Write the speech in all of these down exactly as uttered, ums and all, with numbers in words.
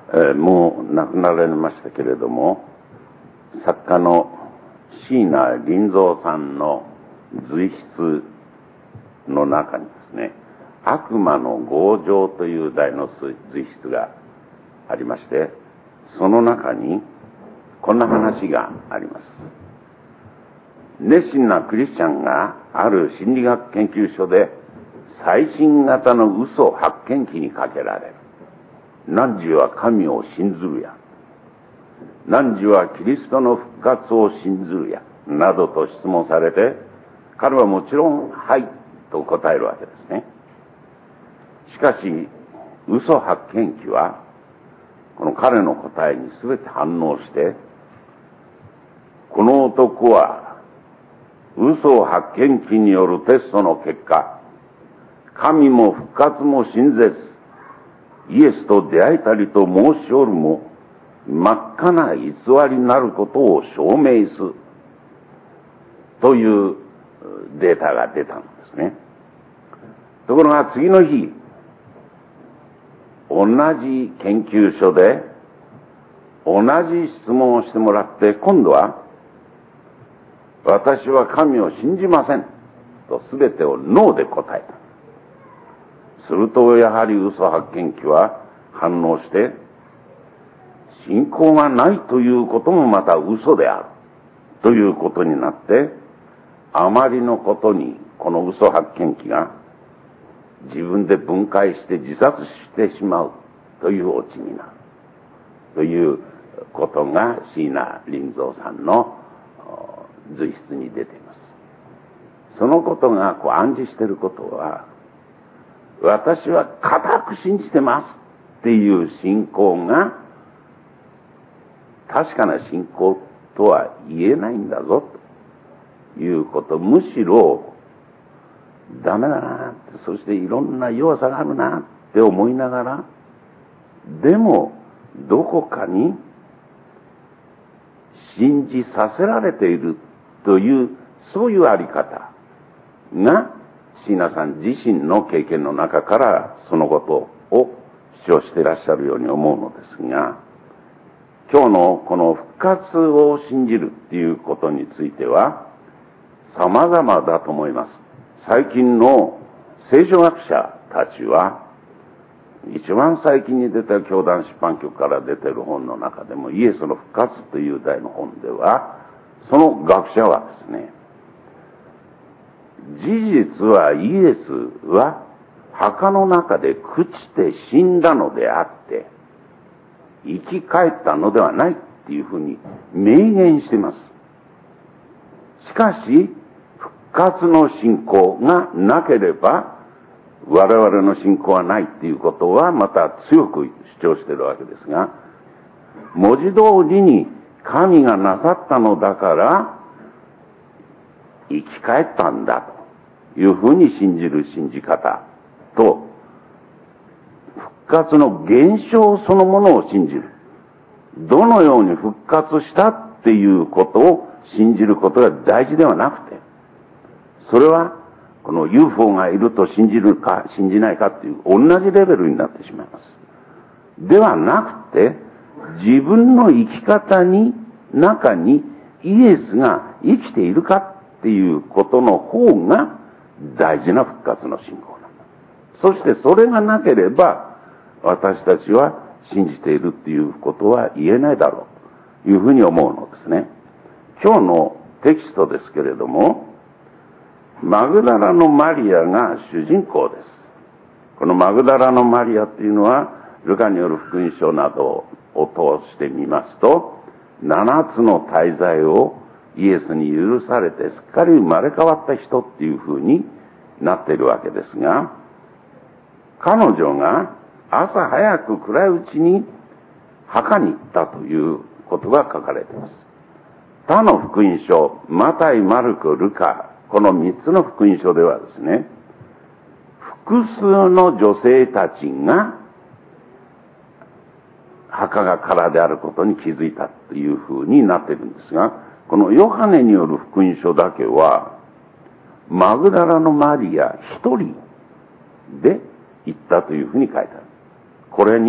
えー、もう亡くなられましたけれども、作家の椎名林蔵さんの随筆の中にですね、悪魔の強情という題の随筆がありまして、その中にこんな話があります。熱心なクリスチャンがある心理学研究所で最新型の嘘発見器にかけられる。汝は神を信ずるや、汝はキリストの復活を信ずるや、などと質問されて、彼はもちろんはいと答えるわけですね。しかし嘘発見器はこの彼の答えに全て反応して、この男は嘘発見器によるテストの結果、神も復活も信ぜずイエスと出会えたりと申しおるも真っ赤な偽りなることを証明するというデータが出たんですね。ところが次の日、同じ研究所で同じ質問をしてもらって、今度は私は神を信じませんと全てをノーで答えた。するとやはり嘘発見器は反応して、信仰がないということもまた嘘であるということになって、あまりのことにこの嘘発見器が自分で分解して自殺してしまうというオチになるということが椎名林蔵さんの随筆に出ています。そのことがこう暗示していることは、私は固く信じてますっていう信仰が確かな信仰とは言えないんだぞということ、むしろダメだなって、そしていろんな弱さがあるなって思いながら、でもどこかに信じさせられているという、そういうあり方が椎名さん自身の経験の中からそのことを主張していらっしゃるように思うのですが、今日のこの復活を信じるっていうことについては様々だと思います。最近の聖書学者たちは、一番最近に出た教団出版局から出ている本の中でも、イエスの復活という題の本では、その学者はですね、事実はイエスは墓の中で朽ちて死んだのであって生き返ったのではないっていうふうに明言しています。しかし復活の信仰がなければ我々の信仰はないっていうことはまた強く主張しているわけですが、文字通りに神がなさったのだから生き返ったんだというふうに信じる信じ方と、復活の現象そのものを信じる、どのように復活したっていうことを信じることが大事ではなくて、それはこの ユーフォー がいると信じるか信じないかっていう同じレベルになってしまいます。ではなくて、自分の生き方に中にイエスが生きているかっていうことの方が大事な復活の信仰なんだ。そしてそれがなければ私たちは信じているっていうことは言えないだろうというふうに思うのですね。今日のテキストですけれども、マグダラのマリアが主人公です。このマグダラのマリアっていうのはルカによる福音書などを通してみますと、七つの大罪をイエスに許されてすっかり生まれ変わった人っていう風になっているわけですが、彼女が朝早く暗いうちに墓に行ったということが書かれています。他の福音書、マタイ、マルコ、ルカ、この三つの福音書ではですね、複数の女性たちが墓が空であることに気づいたという風になっているんですが、このヨハネによる福音書だけはマグダラのマリア一人で行ったというふうに書いてある。これに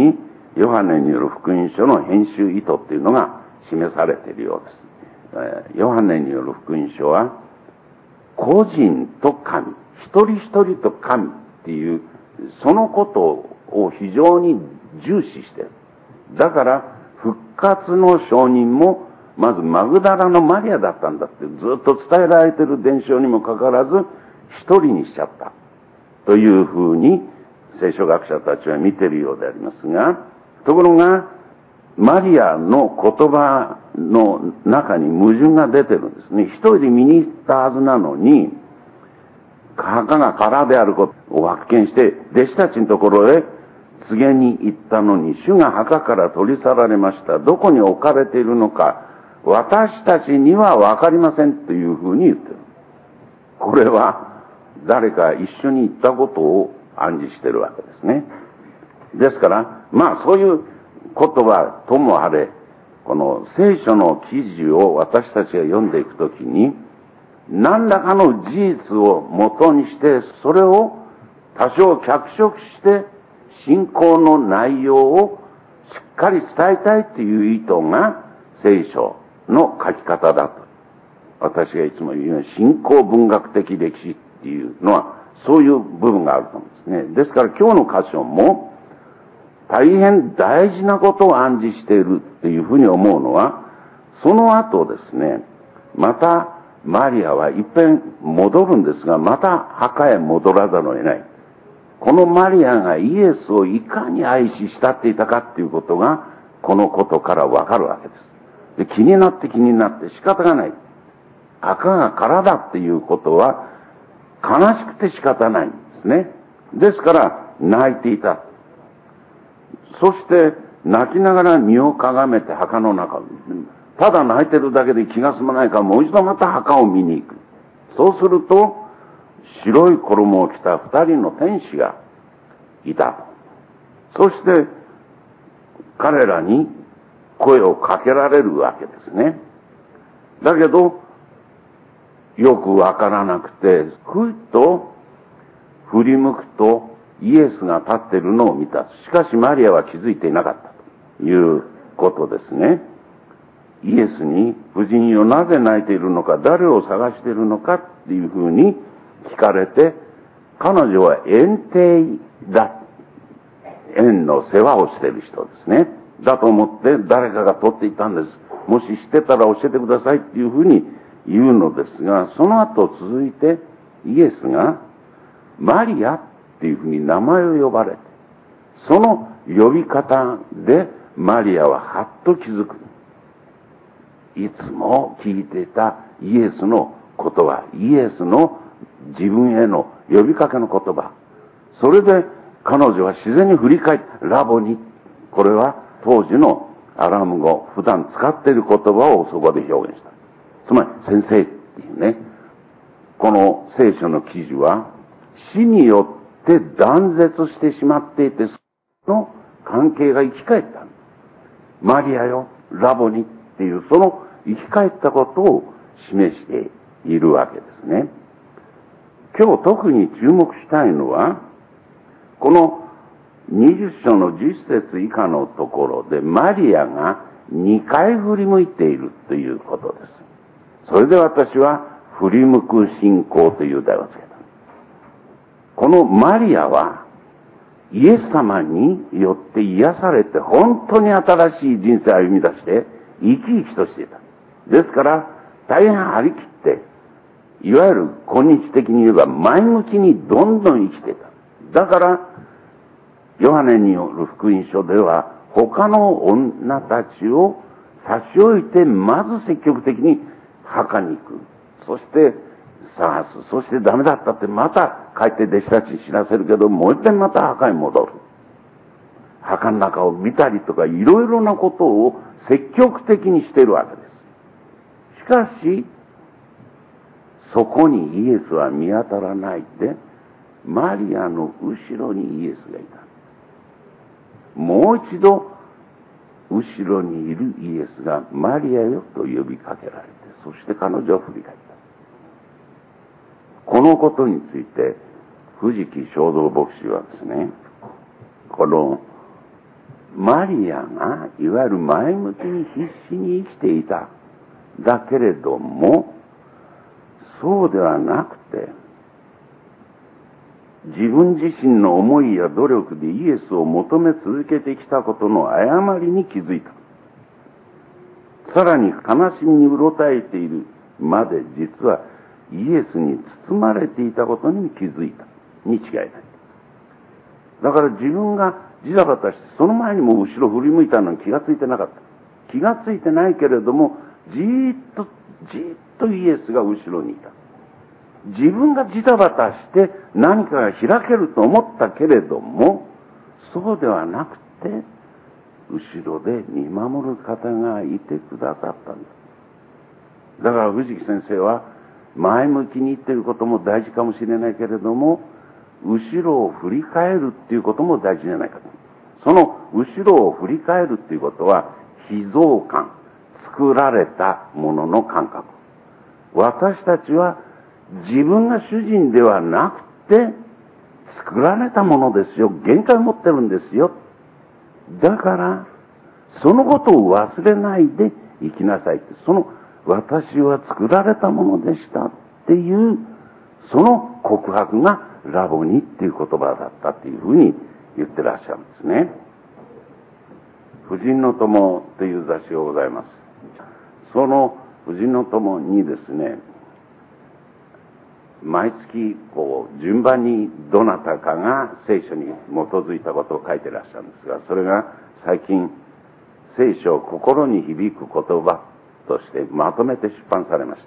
ヨハネによる福音書の編集意図っていうのが示されているようです。ヨハネによる福音書は、個人と神、一人一人と神っていう、そのことを非常に重視している。だから、復活の証人も、まずマグダラのマリアだったんだってずっと伝えられている伝承にもかかわらず、一人にしちゃった。というふうに、聖書学者たちは見ているようでありますが、ところが、マリアの言葉の中に矛盾が出てるんですね。一人で見に行ったはずなのに、墓が空であることを発見して、弟子たちのところへ告げに行ったのに、主が墓から取り去られました。どこに置かれているのか、私たちにはわかりませんというふうに言ってる。これは誰か一緒に行ったことを暗示してるわけですね。ですから、まあそういう言葉ともあれ、この聖書の記事を私たちが読んでいくときに、何らかの事実を元にして、それを多少脚色して、信仰の内容をしっかり伝えたいという意図が聖書の書き方だと。私がいつも言うように、信仰文学的歴史っていうのは、そういう部分があると思うんですね。ですから今日の箇所も、大変大事なことを暗示しているっていうふうに思うのは、その後ですね、またマリアは一遍戻るんですが、また墓へ戻らざるを得ない。このマリアがイエスをいかに愛し慕っていたかっていうことが、このことからわかるわけです。で、気になって気になって仕方がない。墓が空だっていうことは、悲しくて仕方ないんですね。ですから、泣いていた。そして、泣きながら身をかがめて墓の中を、ただ泣いてるだけで気が済まないから、もう一度また墓を見に行く。そうすると、白い衣を着た二人の天使がいた。そして、彼らに声をかけられるわけですね。だけど、よくわからなくて、ふっと振り向くとイエスが立っているのを見た。しかしマリアは気づいていなかったということですね。イエスに、夫人よなぜ泣いているのか、誰を探しているのかっていうふうに聞かれて、彼女は園庭だ。園の世話をしている人ですね。だと思って誰かが取っていたんです。もし知ってたら教えてくださいっていうふうに言うのですが、その後続いてイエスがマリアっていうふうに名前を呼ばれて、その呼び方でマリアははっと気づく。いつも聞いていたイエスの言葉、イエスの自分への呼びかけの言葉。それで彼女は自然に振り返って、ラボに、これは当時のアラム語、普段使っている言葉をそこで表現した。つまり先生っていうね、この聖書の記事は死によって断絶してしまっていて、その関係が生き返った。マリアよ、ラボにっていう、その生き返ったことを示しているわけですね。今日特に注目したいのは、このにじゅっ章のじゅっ節以下のところでマリアがにかい振り向いているということです。それで私は振り向く信仰という題をつけた。このマリアはイエス様によって癒されて本当に新しい人生を歩み出して生き生きとしていた。ですから大変張り切って、いわゆる今日的に言えば前向きにどんどん生きていた。だからヨハネによる福音書では他の女たちを差し置いてまず積極的に墓に行く。そして探す。そしてダメだったってまた帰って弟子たちに知らせるけど、もう一遍また墓に戻る。墓の中を見たりとかいろいろなことを積極的にしているわけです。しかし、そこにイエスは見当たらないで、マリアの後ろにイエスがいた。もう一度、後ろにいるイエスがマリアよと呼びかけられて、そして彼女は振り返った。このことについて、藤木正道牧師はですね、このマリアがいわゆる前向きに必死に生きていた。だけれども、そうではなくて、自分自身の思いや努力でイエスを求め続けてきたことの誤りに気づいた。さらに悲しみにうろたえているまで実はイエスに包まれていたことに気づいたに違いない。だから自分がジタバタしてその前にも後ろ振り向いたのに気がついてなかった。気がついてないけれどもじーっとじーっとイエスが後ろにいた。自分がジタバタして何かが開けると思ったけれどもそうではなくて後ろで見守る方がいてくださったんだ。だから藤木先生は前向きに言っていることも大事かもしれないけれども後ろを振り返るっていうことも大事じゃないかと。その後ろを振り返るっていうことは被造感、作られたものの感覚。私たちは自分が主人ではなくて作られたものですよ。限界を持ってるんですよ。だからそのことを忘れないで生きなさいって。その私は作られたものでしたっていうその告白がラボニっていう言葉だったっていうふうに言ってらっしゃるんですね。婦人の友という雑誌がございます。その婦人の友にですね、毎月こう順番にどなたかが聖書に基づいたことを書いてらっしゃるんですが、それが最近聖書心に響く言葉としてまとめて出版されました。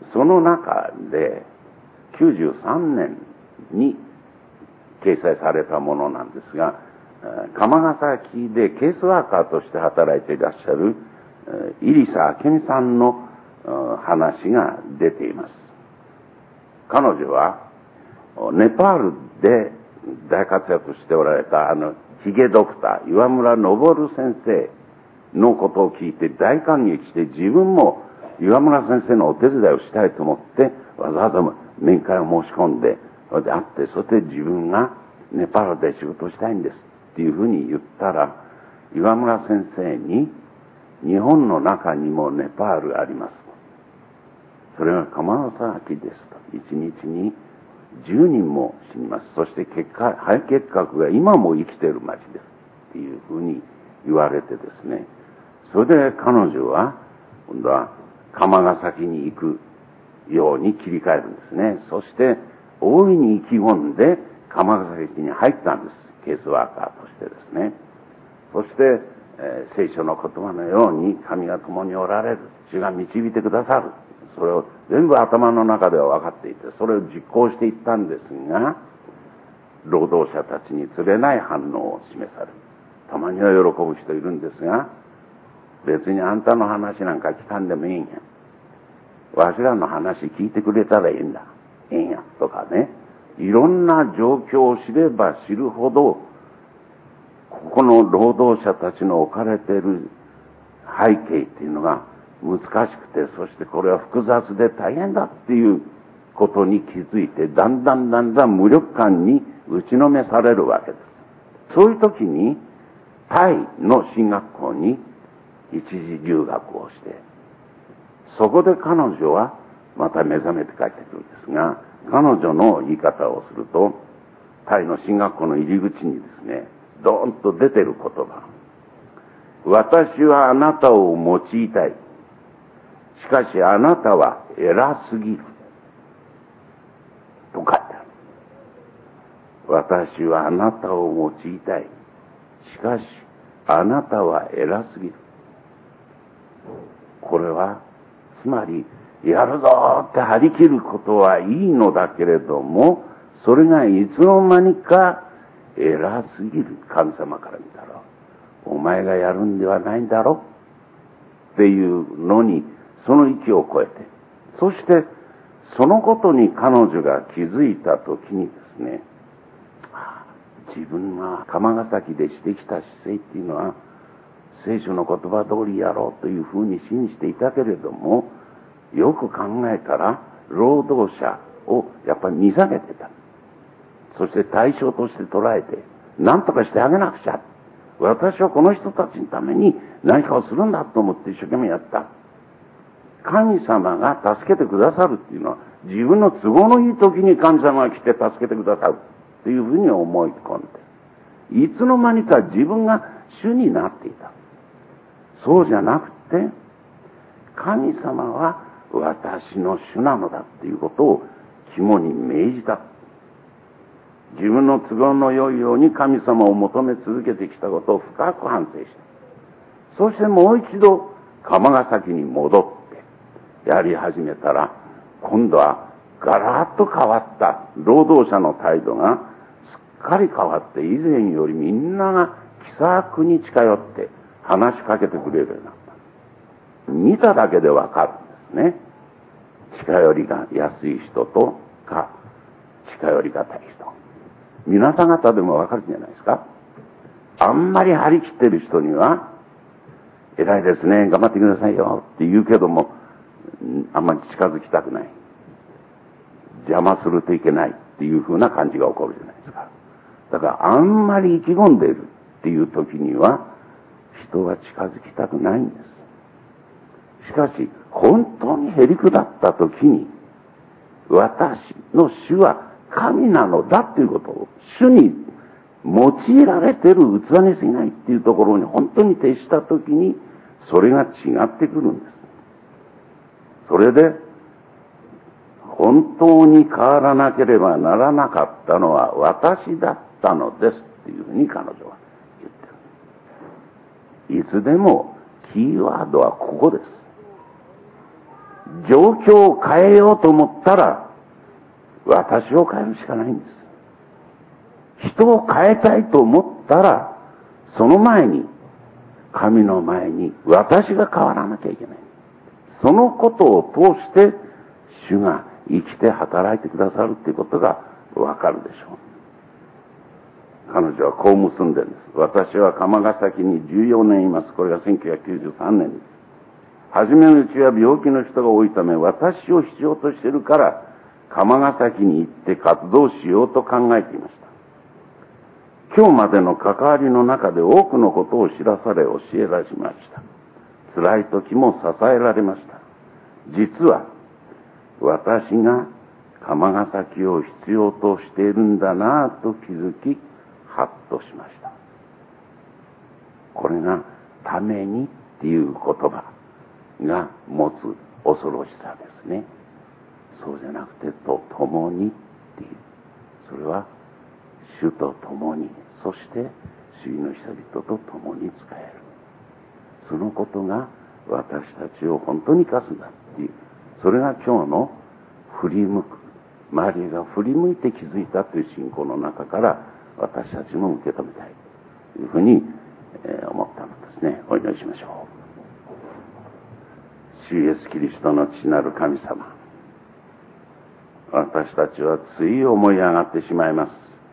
その中できゅうじゅうさんねんに掲載されたものなんですが、釜ヶ崎でケースワーカーとして働いていらっしゃる入佐明美さんの話が出ています。彼女はネパールで大活躍しておられたあのヒゲドクター岩村昇先生のことを聞いて大感激して自分も岩村先生のお手伝いをしたいと思ってわざわざ面会を申し込んでそれで会ってそして自分がネパールで仕事をしたいんですっていうふうに言ったら岩村先生に日本の中にもネパールあります。それが釜ヶ崎ですと。一日にじゅうにんも死にます。そして結果肺結核が今も生きている町ですっていうふうに言われてですね、それで彼女は今度は釜ヶ崎に行くように切り替えるんですね。そして大いに意気込んで釜ヶ崎に入ったんです。ケースワーカーとしてですね。そして、えー、聖書の言葉のように神が共におられる、主が導いてくださる、それを全部頭の中では分かっていてそれを実行していったんですが、労働者たちにつれない反応を示される。たまには喜ぶ人いるんですが、別にあんたの話なんか聞かんでもいいんや、わしらの話聞いてくれたらいいんだいいんやとかね、いろんな状況を知れば知るほどここの労働者たちの置かれている背景っていうのが難しくて、そしてこれは複雑で大変だっていうことに気づいて、だんだんだんだん無力感に打ちのめされるわけです。そういう時にタイの進学校に一時留学をして、そこで彼女はまた目覚めて帰ってくるんですが、彼女の言い方をすると、タイの進学校の入り口にですね、ドーンと出てる言葉、私はあなたを用いたい、しかしあなたは偉すぎると書いてある。私はあなたを用いたい、しかしあなたは偉すぎる。これはつまりやるぞって張り切ることはいいのだけれども、それがいつの間にか偉すぎる。神様から見たらお前がやるんではないんだろっていうのに、その域を超えて、そしてそのことに彼女が気づいたときにですね、自分が釜ヶ崎でしてきた姿勢っていうのは聖書の言葉通りやろうというふうに信じていたけれども、よく考えたら労働者をやっぱり見下げてた。そして対象として捉えて何とかしてあげなくちゃ、 私はこの人たちのために何かをするんだと思って一生懸命やった。神様が助けてくださるっていうのは、自分の都合のいい時に神様が来て助けてくださるっていうふうに思い込んで、いつの間にか自分が主になっていた。そうじゃなくて、神様は私の主なのだっていうことを肝に銘じた。自分の都合の良いように神様を求め続けてきたことを深く反省した。そしてもう一度釜ヶ崎に戻ってやり始めたら、今度はガラッと変わった労働者の態度がすっかり変わって、以前よりみんなが気さくに近寄って話しかけてくれるようになった。見ただけでわかるんですね。近寄りが安い人とか近寄りがたい人。皆さん方でもわかるんじゃないですか。あんまり張り切ってる人には、偉いですね、頑張ってくださいよって言うけども、あんまり近づきたくない。邪魔するといけないっていう風な感じが起こるじゃないですか。だからあんまり意気込んでいるっていう時には、人は近づきたくないんです。しかし、本当にへりくだった時に、私の主は神なのだっていうことを、主に用いられている器に過ぎないっていうところに本当に徹した時に、それが違ってくるんです。それで、本当に変わらなければならなかったのは私だったのですっていうふうに彼女は言ってる。いつでもキーワードはここです。状況を変えようと思ったら、私を変えるしかないんです。人を変えたいと思ったら、その前に、神の前に私が変わらなきゃいけない。そのことを通して、主が生きて働いてくださるということがわかるでしょう。彼女はこう結んでるんです。私は釜ヶ崎にじゅうよねんいます。これがせんきゅうひゃくきゅうじゅうさんねんです。初めのうちは病気の人が多いため、私を必要としているから、釜ヶ崎に行って活動しようと考えていました。今日までの関わりの中で多くのことを知らされ教えられました。辛い時も支えられました。実は私が釜ヶ崎を必要としているんだなぁと気づき、ハッとしました。これがためにっていう言葉が持つ恐ろしさですね。そうじゃなくてと共にっていう、それは主と共に、そして主の人々と共に使える。そのことが私たちを本当に生かすんだっていう、それが今日の振り向く、周りが振り向いて気づいたという信仰の中から私たちも受け止めたいというふうに思ったのですね。お祈りしましょう。主イエスキリストの父なる神様、私たちはつい思い上がってしまいます。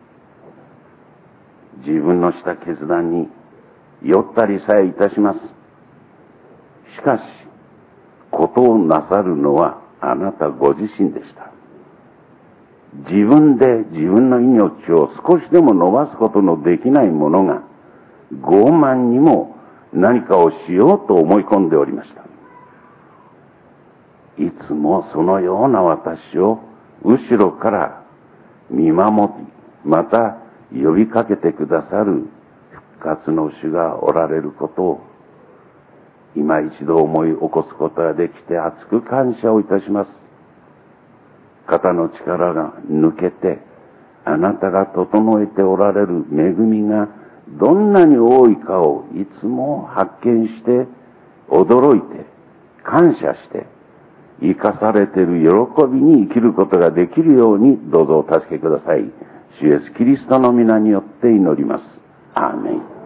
自分のした決断に酔ったりさえいたします。しかし、ことをなさるのはあなたご自身でした。自分で自分の命を少しでも伸ばすことのできない者が傲慢にも何かをしようと思い込んでおりました。いつもそのような私を後ろから見守り、また呼びかけてくださる復活の主がおられることを今一度思い起こすことができて厚く感謝をいたします。肩の力が抜けてあなたが整えておられる恵みがどんなに多いかをいつも発見して驚いて感謝して生かされている喜びに生きることができるようにどうぞお助けください。主イエスキリストの皆によって祈ります。アーメン。